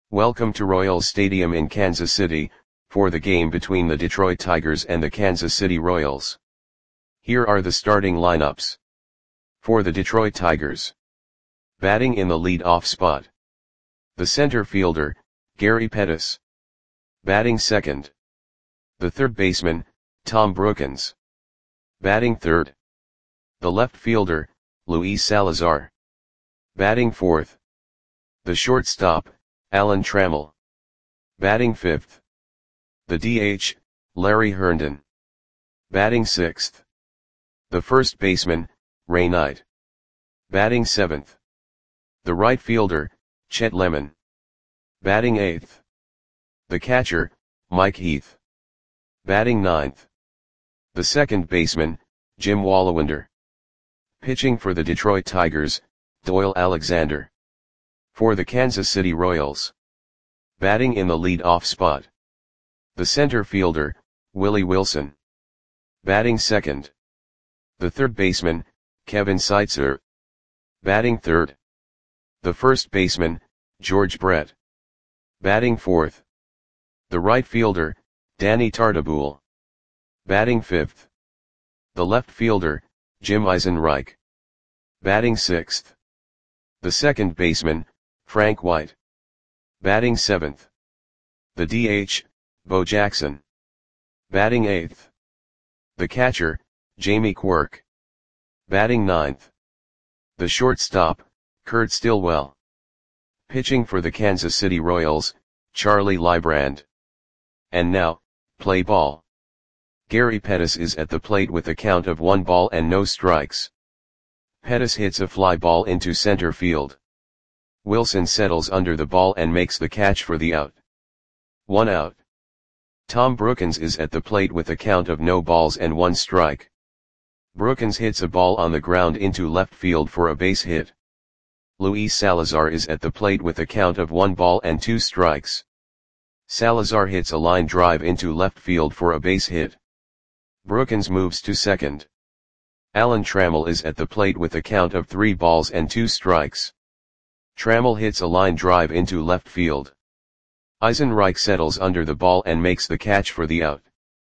Welcome to Royals Stadium in Kansas City, for the game between the Detroit Tigers and the Kansas City Royals. Here are the starting lineups. For the Detroit Tigers. Batting in the lead-off spot. The center fielder, Gary Pettis. Batting second. The third baseman, Tom Brookens. Batting third. The left fielder, Luis Salazar. Batting fourth. The shortstop, Alan Trammell. Batting fifth. The DH, Larry Herndon. Batting sixth. The first baseman, Ray Knight. Batting seventh. The right fielder, Chet Lemon. Batting eighth. The catcher, Mike Heath. Batting ninth. The second baseman, Jim Walliwander. Pitching for the Detroit Tigers, Doyle Alexander. For the Kansas City Royals. Batting in the lead-off spot. The center fielder, Willie Wilson. Batting second. The third baseman, Kevin Seitzer. Batting third. The first baseman, George Brett. Batting fourth. The right fielder, Danny Tartabull. Batting fifth. The left fielder, Jim Eisenreich. Batting sixth. The second baseman, Frank White. Batting seventh. The DH, Bo Jackson. Batting eighth. The catcher, Jamie Quirk. Batting ninth. The shortstop, Kurt Stillwell. Pitching for the Kansas City Royals, Charlie Leibrand. And now, play ball. Gary Pettis is at the plate with a count of 1 ball and no strikes. Pettis hits a fly ball into center field. Wilson settles under the ball and makes the catch for the out. 1 out. Tom Brookens is at the plate with a count of no balls and 1 strike. Brookens hits a ball on the ground into left field for a base hit. Luis Salazar is at the plate with a count of 1 ball and 2 strikes. Salazar hits a line drive into left field for a base hit. Brookens moves to second. Alan Trammell is at the plate with a count of 3 balls and 2 strikes. Trammell hits a line drive into left field. Eisenreich settles under the ball and makes the catch for the out.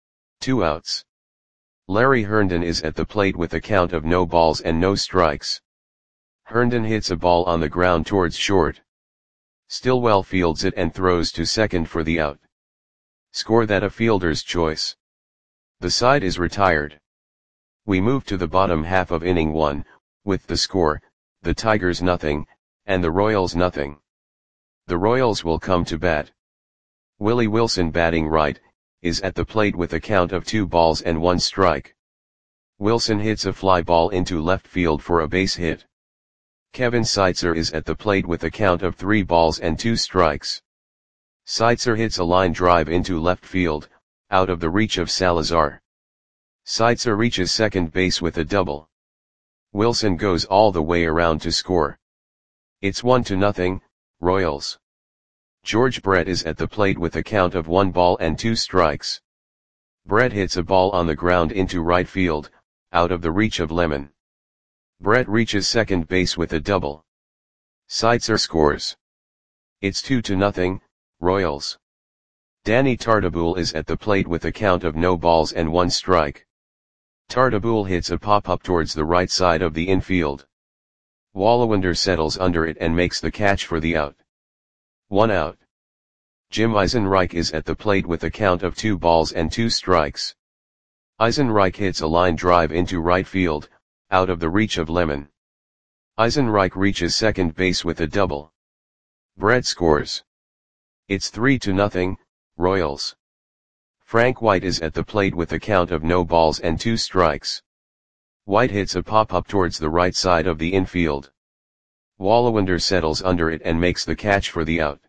2 outs. Larry Herndon is at the plate with a count of no balls and no strikes. Herndon hits a ball on the ground towards short. Stillwell fields it and throws to second for the out. Score that a fielder's choice. The side is retired. We move to the bottom half of inning 1, with the score, the Tigers 0, and the Royals 0. The Royals will come to bat. Willie Wilson, batting right, is at the plate with a count of 2 balls and 1 strike. Wilson hits a fly ball into left field for a base hit. Kevin Seitzer is at the plate with a count of 3 balls and 2 strikes. Seitzer hits a line drive into left field, out of the reach of Salazar. Seitzer reaches second base with a double. Wilson goes all the way around to score. It's 1-0, Royals. George Brett is at the plate with a count of 1 ball and 2 strikes. Brett hits a ball on the ground into right field, out of the reach of Lemon. Brett reaches second base with a double. Seitzer scores. It's 2-0, Royals. Danny Tartabull is at the plate with a count of no balls and 1 strike. Tartabull hits a pop-up towards the right side of the infield. Walliwander settles under it and makes the catch for the out. 1 out. Jim Eisenreich is at the plate with a count of 2 balls and 2 strikes. Eisenreich hits a line drive into right field, out of the reach of Lemon. Eisenreich reaches second base with a double. Brett scores. It's 3-0, Royals. Frank White is at the plate with a count of no balls and 2 strikes. White hits a pop-up towards the right side of the infield. Walliwander settles under it and makes the catch for the out.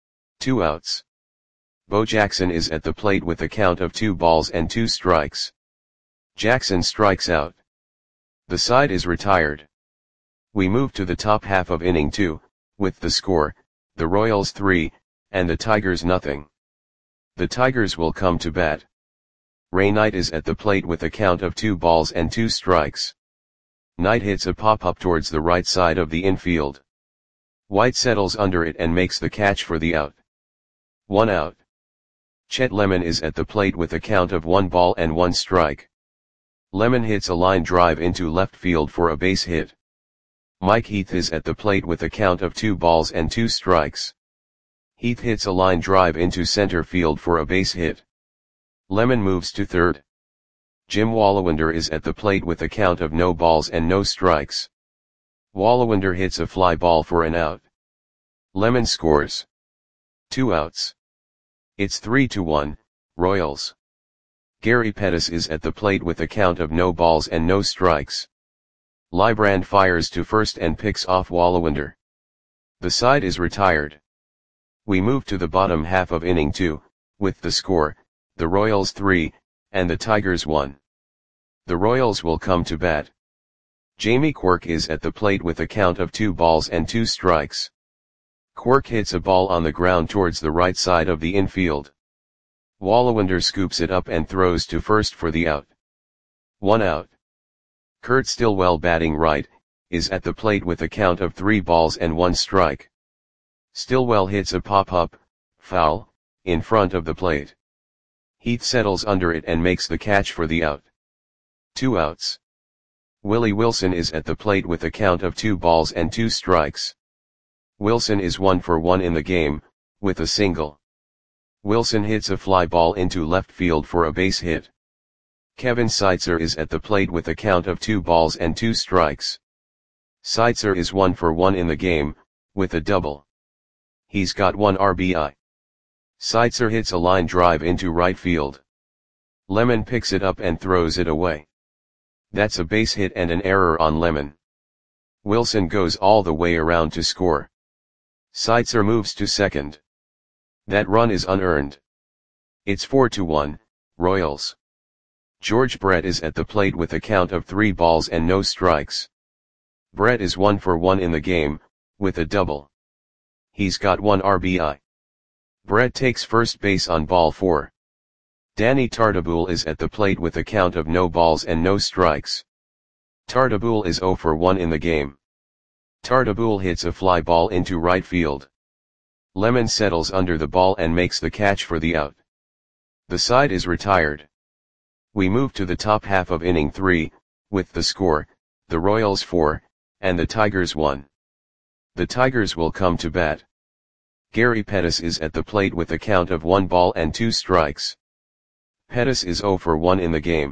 2 outs. Bo Jackson is at the plate with a count of 2 balls and 2 strikes. Jackson strikes out. The side is retired. We move to the top half of inning 2, with the score, the Royals 3, and the Tigers 0. The Tigers will come to bat. Ray Knight is at the plate with a count of 2 balls and 2 strikes. Knight hits a pop-up towards the right side of the infield. White settles under it and makes the catch for the out. 1 out. Chet Lemon is at the plate with a count of 1 ball and 1 strike. Lemon hits a line drive into left field for a base hit. Mike Heath is at the plate with a count of 2 balls and 2 strikes. Heath hits a line drive into center field for a base hit. Lemon moves to third. Jim Wallawander is at the plate with a count of no balls and no strikes. Wallawander hits a fly ball for an out. Lemon scores. 2 outs. It's 3-1, Royals. Gary Pettis is at the plate with a count of no balls and no strikes. Librand fires to first and picks off Wallawander. The side is retired. We move to the bottom half of inning 2, with the score, the Royals 3, and the Tigers 1. The Royals will come to bat. Jamie Quirk is at the plate with a count of 2 balls and 2 strikes. Quirk hits a ball on the ground towards the right side of the infield. Wallawander scoops it up and throws to first for the out. 1 out. Kurt Stillwell, batting right, is at the plate with a count of 3 balls and 1 strike. Stillwell hits a pop-up, foul, in front of the plate. Heath settles under it and makes the catch for the out. 2 outs. Willie Wilson is at the plate with a count of 2 balls and 2 strikes. Wilson is 1 for 1 in the game, with a single. Wilson hits a fly ball into left field for a base hit. Kevin Seitzer is at the plate with a count of 2 balls and 2 strikes. Seitzer is 1 for 1 in the game, with a double. He's got 1 RBI. Seitzer hits a line drive into right field. Lemon picks it up and throws it away. That's a base hit and an error on Lemon. Wilson goes all the way around to score. Seitzer moves to second. That run is unearned. It's 4-1, Royals. George Brett is at the plate with a count of 3 balls and no strikes. Brett is 1 for 1 in the game, with a double. He's got 1 RBI. Brett takes first base on ball 4. Danny Tartabull is at the plate with a count of no balls and no strikes. Tartabull is 0 for 1 in the game. Tartabull hits a fly ball into right field. Lemon settles under the ball and makes the catch for the out. The side is retired. We move to the top half of inning 3, with the score, the Royals 4, and the Tigers 1. The Tigers will come to bat. Gary Pettis is at the plate with a count of 1 ball and 2 strikes. Pettis is 0 for 1 in the game.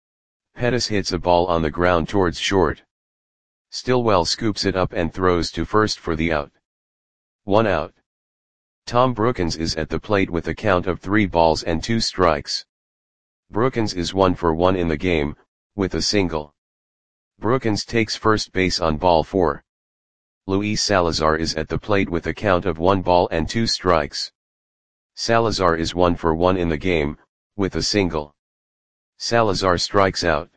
Pettis hits a ball on the ground towards short. Stillwell scoops it up and throws to first for the out. 1 out. Tom Brookins is at the plate with a count of 3 balls and 2 strikes. Brookins is 1 for 1 in the game, with a single. Brookins takes first base on ball 4. Luis Salazar is at the plate with a count of 1 ball and 2 strikes. Salazar is 1 for 1 in the game, with a single. Salazar strikes out.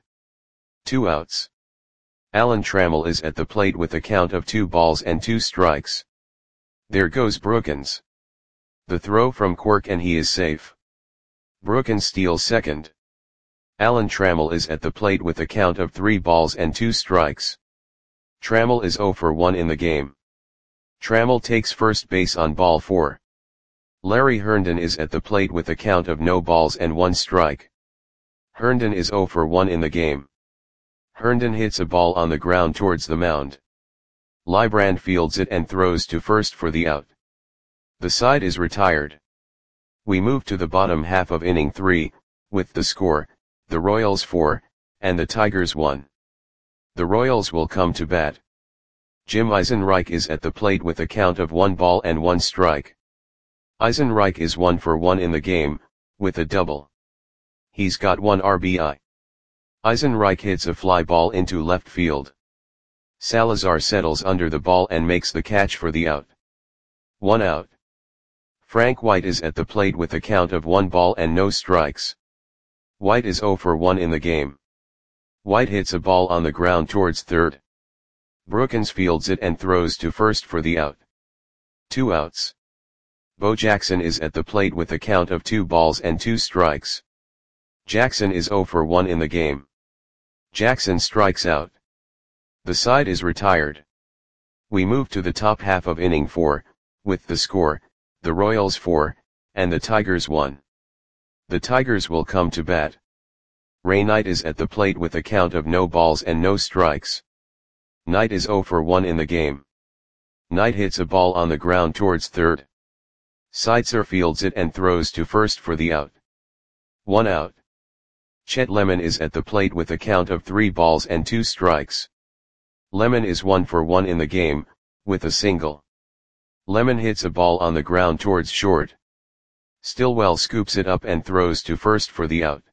2 outs. Alan Trammell is at the plate with a count of 2 balls and 2 strikes. There goes Brookins. The throw from Quirk and he is safe. Brookins steals second. Alan Trammell is at the plate with a count of 3 balls and 2 strikes. Trammell is 0 for 1 in the game. Trammell takes first base on ball 4. Larry Herndon is at the plate with a count of no balls and 1 strike. Herndon is 0 for 1 in the game. Herndon hits a ball on the ground towards the mound. Librand fields it and throws to first for the out. The side is retired. We move to the bottom half of inning 3, with the score, the Royals 4, and the Tigers 1. The Royals will come to bat. Jim Eisenreich is at the plate with a count of 1 ball and 1 strike. Eisenreich is 1 for 1 in the game, with a double. He's got 1 RBI. Eisenreich hits a fly ball into left field. Salazar settles under the ball and makes the catch for the out. 1 out. Frank White is at the plate with a count of 1 ball and no strikes. White is 0 for 1 in the game. White hits a ball on the ground towards third. Brookins fields it and throws to first for the out. 2 outs. Bo Jackson is at the plate with a count of 2 balls and 2 strikes. Jackson is 0 for 1 in the game. Jackson strikes out. The side is retired. We move to the top half of inning 4, with the score, the Royals 4, and the Tigers 1. The Tigers will come to bat. Ray Knight is at the plate with a count of no balls and no strikes. Knight is 0 for 1 in the game. Knight hits a ball on the ground towards third. Seitzer fields it and throws to first for the out. 1 out. Chet Lemon is at the plate with a count of 3 balls and 2 strikes. Lemon is 1 for 1 in the game, with a single. Lemon hits a ball on the ground towards short. Stillwell scoops it up and throws to first for the out.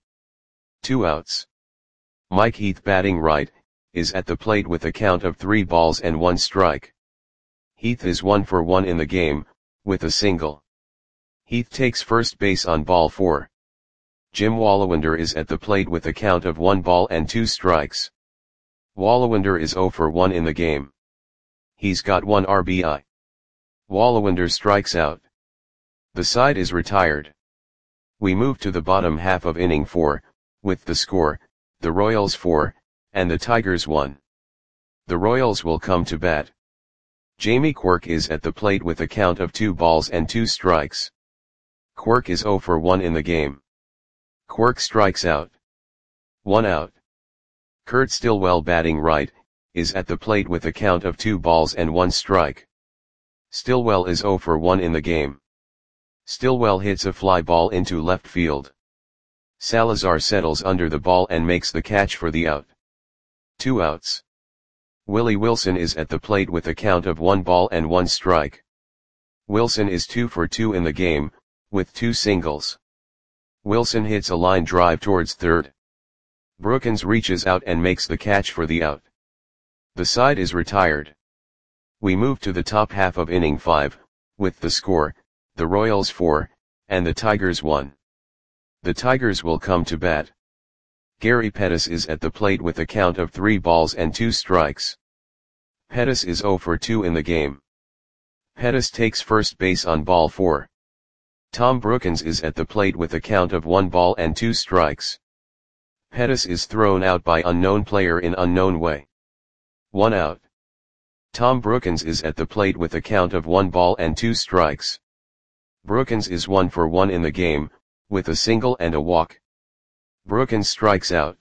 2 outs. Mike Heath, batting right, is at the plate with a count of 3 balls and 1 strike. Heath is 1 for 1 in the game, with a single. Heath takes first base on ball 4. Jim Walliwander is at the plate with a count of 1 ball and 2 strikes. Walliwander is 0 for 1 in the game. He's got 1 RBI. Walliwander strikes out. The side is retired. We move to the bottom half of inning 4, with the score, the Royals 4, and the Tigers 1. The Royals will come to bat. Jamie Quirk is at the plate with a count of 2 balls and 2 strikes. Quirk is 0 for 1 in the game. Quirk strikes out. 1 out. Kurt Stillwell, batting right, is at the plate with a count of 2 balls and 1 strike. Stillwell is 0 for 1 in the game. Stillwell hits a fly ball into left field. Salazar settles under the ball and makes the catch for the out. 2 outs. Willie Wilson is at the plate with a count of 1 ball and 1 strike. Wilson is 2 for 2 in the game, with 2 singles. Wilson hits a line drive towards third. Brookins reaches out and makes the catch for the out. The side is retired. We move to the top half of inning 5, with the score, the Royals 4, and the Tigers 1. The Tigers will come to bat. Gary Pettis is at the plate with a count of 3 balls and 2 strikes. Pettis is 0 for 2 in the game. Pettis takes first base on ball 4. Tom Brookins is at the plate with a count of 1 ball and 2 strikes. Pettis is thrown out by unknown player in unknown way. 1 out. Tom Brookins is at the plate with a count of 1 ball and 2 strikes. Brookins is 1 for 1 in the game, with a single and a walk. Brookins strikes out.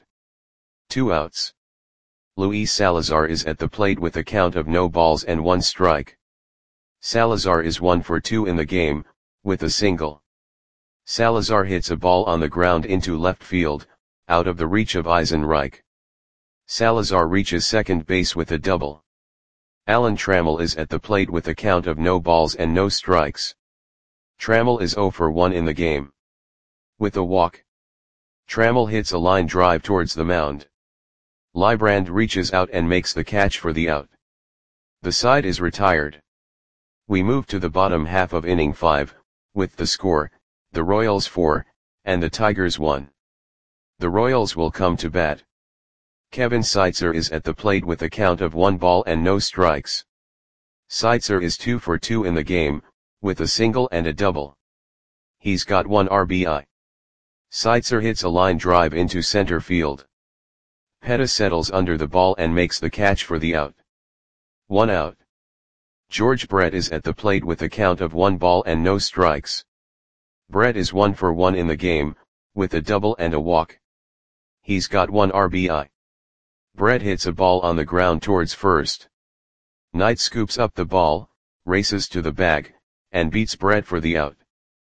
2 outs. Luis Salazar is at the plate with a count of no balls and 1 strike. Salazar is 1 for 2 in the game, with a single. Salazar hits a ball on the ground into left field, out of the reach of Eisenreich. Salazar reaches second base with a double. Alan Trammell is at the plate with a count of no balls and no strikes. Trammell is 0 for 1 in the game. With a walk. Trammell hits a line drive towards the mound. Librand reaches out and makes the catch for the out. The side is retired. We move to the bottom half of inning 5, with the score, the Royals 4, and the Tigers 1. The Royals will come to bat. Kevin Seitzer is at the plate with a count of 1 ball and no strikes. Seitzer is 2 for 2 in the game, with a single and a double. He's got 1 RBI. Seitzer hits a line drive into center field. Pettis settles under the ball and makes the catch for the out. 1 out. George Brett is at the plate with a count of 1 ball and no strikes. Brett is 1 for 1 in the game, with a double and a walk. He's got 1 RBI. Brett hits a ball on the ground towards first. Knight scoops up the ball, races to the bag, and beats Brett for the out.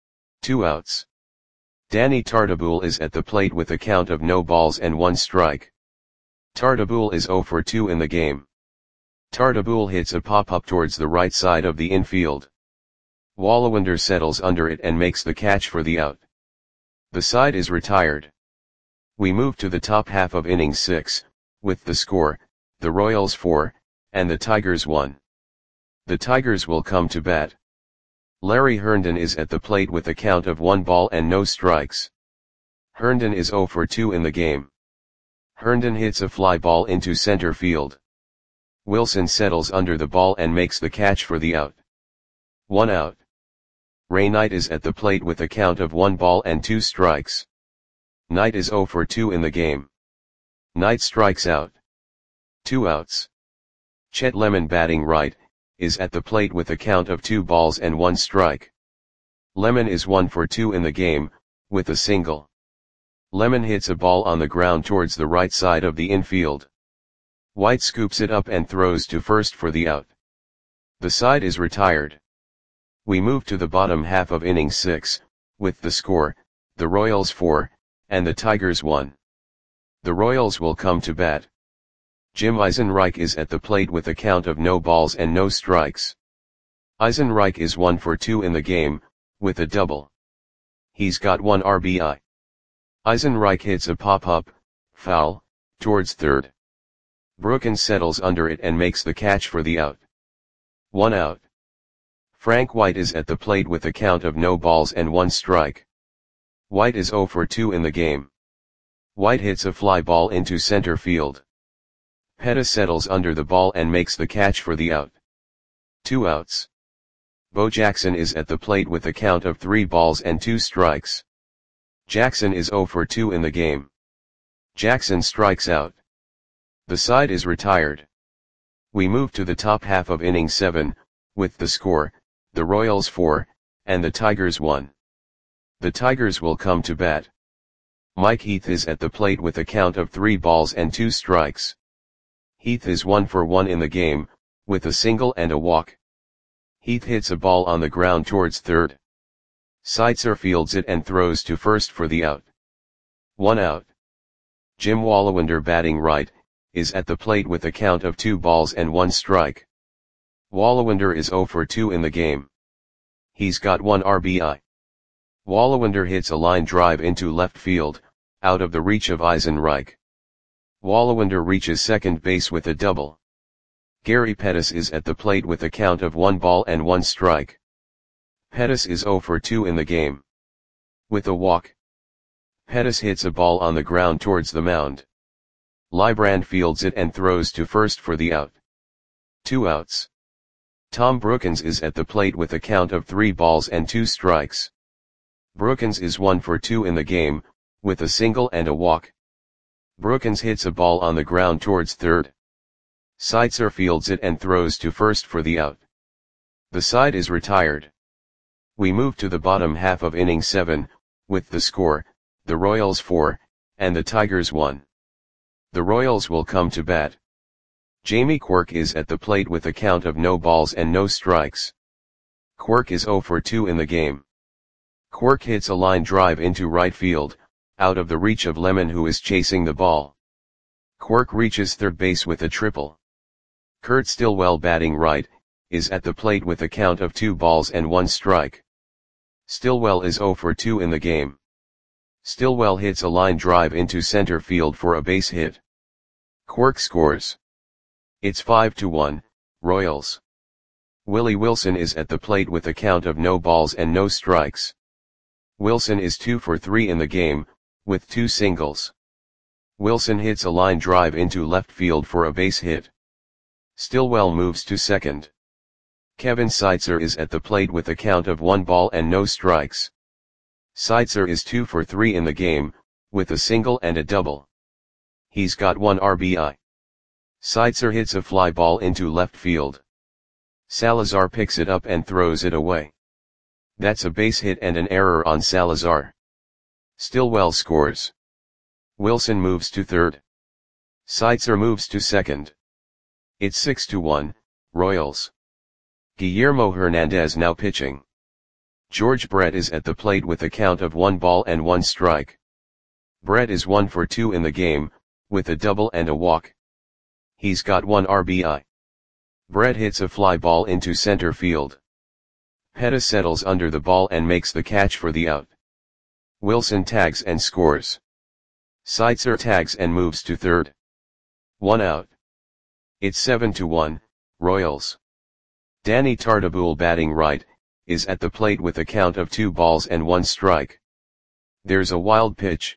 2 outs. Danny Tartabull is at the plate with a count of no balls and 1 strike. Tartabull is 0 for 2 in the game. Tartabull hits a pop-up towards the right side of the infield. Walliwander settles under it and makes the catch for the out. The side is retired. We move to the top half of inning 6, with the score, the Royals 4, and the Tigers 1. The Tigers will come to bat. Larry Herndon is at the plate with a count of 1 ball and no strikes. Herndon is 0 for 2 in the game. Herndon hits a fly ball into center field. Wilson settles under the ball and makes the catch for the out. 1 out. Ray Knight is at the plate with a count of 1 ball and 2 strikes. Knight is 0 for 2 in the game. Knight strikes out. 2 outs. Chet Lemon, batting right, is at the plate with a count of 2 balls and 1 strike. Lemon is 1 for 2 in the game, with a single. Lemon hits a ball on the ground towards the right side of the infield. White scoops it up and throws to first for the out. The side is retired. We move to the bottom half of inning 6, with the score, the Royals 4, and the Tigers 1. The Royals will come to bat. Jim Eisenreich is at the plate with a count of no balls and no strikes. Eisenreich is 1 for 2 in the game, with a double. He's got 1 RBI. Eisenreich hits a pop-up, foul, towards third. Brookins settles under it and makes the catch for the out. 1 out. Frank White is at the plate with a count of no balls and 1 strike. White is 0 for 2 in the game. White hits a fly ball into center field. Pettis settles under the ball and makes the catch for the out. 2 outs. Bo Jackson is at the plate with a count of 3 balls and 2 strikes. Jackson is 0 for 2 in the game. Jackson strikes out. The side is retired. We move to the top half of inning 7, with the score, the Royals 4, and the Tigers 1. The Tigers will come to bat. Mike Heath is at the plate with a count of 3 balls and 2 strikes. Heath is 1 for 1 in the game, with a single and a walk. Heath hits a ball on the ground towards third. Seitzer fields it and throws to first for the out. 1 out. Jim Walliwander, batting right, is at the plate with a count of 2 balls and 1 strike. Walliwander is 0 for 2 in the game. He's got 1 RBI. Walliwander hits a line drive into left field, out of the reach of Eisenreich. Walliwander reaches second base with a double. Gary Pettis is at the plate with a count of 1 ball and 1 strike. Pettis is 0 for 2 in the game. With a walk. Pettis hits a ball on the ground towards the mound. Librand fields it and throws to first for the out. 2 outs. Tom Brookins is at the plate with a count of 3 balls and 2 strikes. Brookins is 1 for 2 in the game, with a single and a walk. Brookins hits a ball on the ground towards third. Seitzer fields it and throws to first for the out. The side is retired. We move to the bottom half of inning 7, with the score, the Royals 4, and the Tigers 1. The Royals will come to bat. Jamie Quirk is at the plate with a count of no balls and no strikes. Quirk is 0 for 2 in the game. Quirk hits a line drive into right field, out of the reach of Lemon, who is chasing the ball. Quirk reaches third base with a triple. Kurt Stillwell, batting right, is at the plate with a count of 2 balls and 1 strike. Stillwell is 0 for 2 in the game. Stillwell hits a line drive into center field for a base hit. Quirk scores. It's 5-1, Royals. Willie Wilson is at the plate with a count of no balls and no strikes. Wilson is 2 for 3 in the game, with 2 singles. Wilson hits a line drive into left field for a base hit. Stillwell moves to second. Kevin Seitzer is at the plate with a count of 1 ball and no strikes. Seitzer is 2 for 3 in the game, with a single and a double. He's got 1 RBI. Seitzer hits a fly ball into left field. Salazar picks it up and throws it away. That's a base hit and an error on Salazar. Stillwell scores. Wilson moves to third. Seitzer moves to second. It's 6-1, Royals. Guillermo Hernandez now pitching. George Brett is at the plate with a count of 1 ball and 1 strike. Brett is 1 for 2 in the game, with a double and a walk. He's got 1 RBI. Brett hits a fly ball into center field. Pettis settles under the ball and makes the catch for the out. Wilson tags and scores. Seitzer tags and moves to third. 1 out. It's 7-1, Royals. Danny Tartabull, batting right, is at the plate with a count of 2 balls and 1 strike. There's a wild pitch.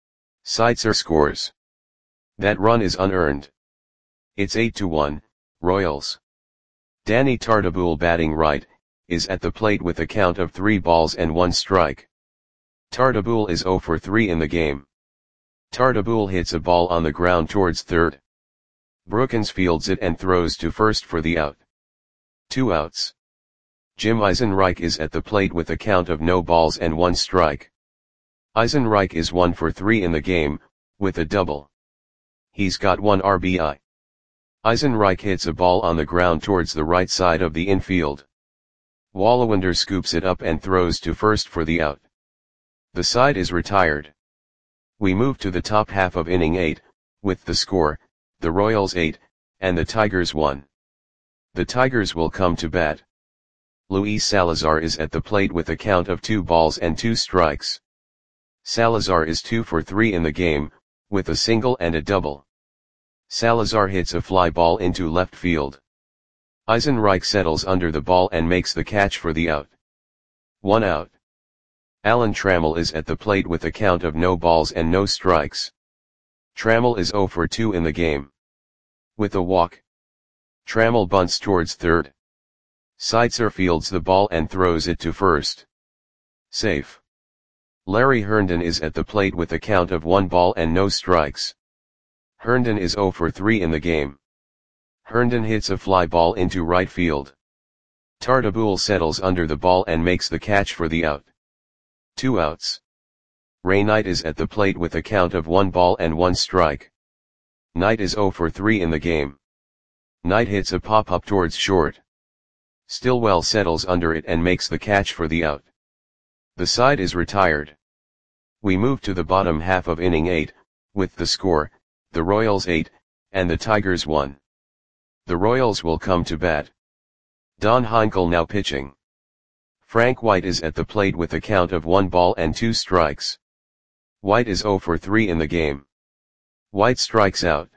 Seitzer scores. That run is unearned. It's 8-1, Royals. Danny Tartabull, batting right, is at the plate with a count of 3 balls and 1 strike. Tartabull is 0 for 3 in the game. Tartabull hits a ball on the ground towards third. Brookins fields it and throws to first for the out. 2 outs. Jim Eisenreich is at the plate with a count of no balls and 1 strike. Eisenreich is 1 for 3 in the game, with a double. He's got 1 RBI. Eisenreich hits a ball on the ground towards the right side of the infield. Wallawander scoops it up and throws to first for the out. The side is retired. We move to the top half of inning 8, with the score, the Royals 8, and the Tigers 1. The Tigers will come to bat. Luis Salazar is at the plate with a count of 2 balls and 2 strikes. Salazar is 2 for 3 in the game, with a single and a double. Salazar hits a fly ball into left field. Eisenreich settles under the ball and makes the catch for the out. 1 out. Alan Trammell is at the plate with a count of no balls and no strikes. Trammell is 0 for 2 in the game. With a walk, Trammell bunts towards third. Seitzer fields the ball and throws it to first. Safe. Larry Herndon is at the plate with a count of 1 ball and no strikes. Herndon is 0 for 3 in the game. Herndon hits a fly ball into right field. Tartabull settles under the ball and makes the catch for the out. 2 outs. Ray Knight is at the plate with a count of 1 ball and 1 strike. Knight is 0 for 3 in the game. Knight hits a pop-up towards short. Stillwell settles under it and makes the catch for the out. The side is retired. We move to the bottom half of inning 8, with the score, the Royals 8, and the Tigers 1. The Royals will come to bat. Don Heinkel now pitching. Frank White is at the plate with a count of 1 ball and 2 strikes. White is 0 for 3 in the game. White strikes out.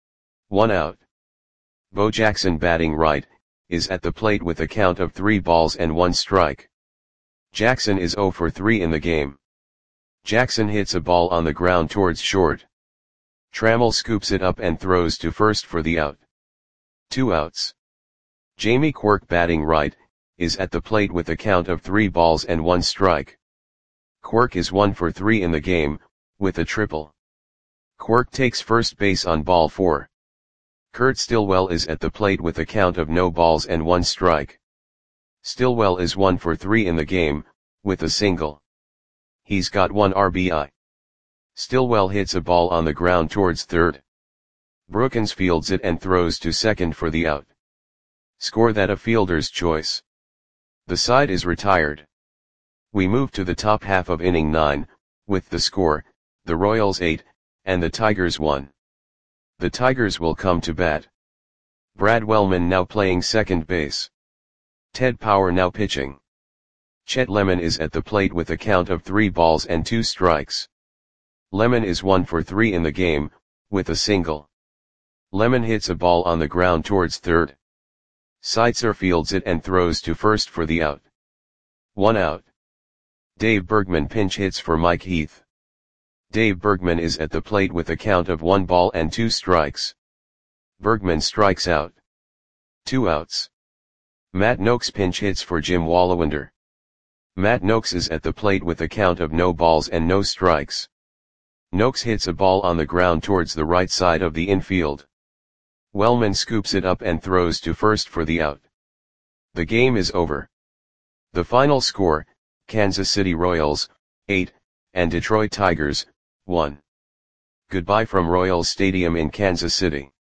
1 out. Bo Jackson batting right, is at the plate with a count of 3 balls and 1 strike. Jackson is 0 for 3 in the game. Jackson hits a ball on the ground towards short. Trammell scoops it up and throws to first for the out. 2 outs. Jamie Quirk batting right, is at the plate with a count of 3 balls and 1 strike. Quirk is 1 for 3 in the game, with a triple. Quirk takes first base on ball 4. Kurt Stillwell is at the plate with a count of no balls and 1 strike. Stillwell is 1 for 3 in the game, with a single. He's got 1 RBI. Stillwell hits a ball on the ground towards third. Brookins fields it and throws to second for the out. Score that a fielder's choice. The side is retired. We move to the top half of inning 9, with the score, the Royals 8, and the Tigers 1. The Tigers will come to bat. Brad Wellman now playing second base. Ted Power now pitching. Chet Lemon is at the plate with a count of 3 balls and 2 strikes. Lemon is 1 for 3 in the game, with a single. Lemon hits a ball on the ground towards third. Seitzer fields it and throws to first for the out. 1 out. Dave Bergman pinch hits for Mike Heath. Dave Bergman is at the plate with a count of 1 ball and 2 strikes. Bergman strikes out. 2 outs. Matt Noakes pinch hits for Jim Wallawander. Matt Noakes is at the plate with a count of no balls and no strikes. Noakes hits a ball on the ground towards the right side of the infield. Wellman scoops it up and throws to first for the out. The game is over. The final score, Kansas City Royals, 8, and Detroit Tigers, 1. Goodbye from Royals Stadium in Kansas City.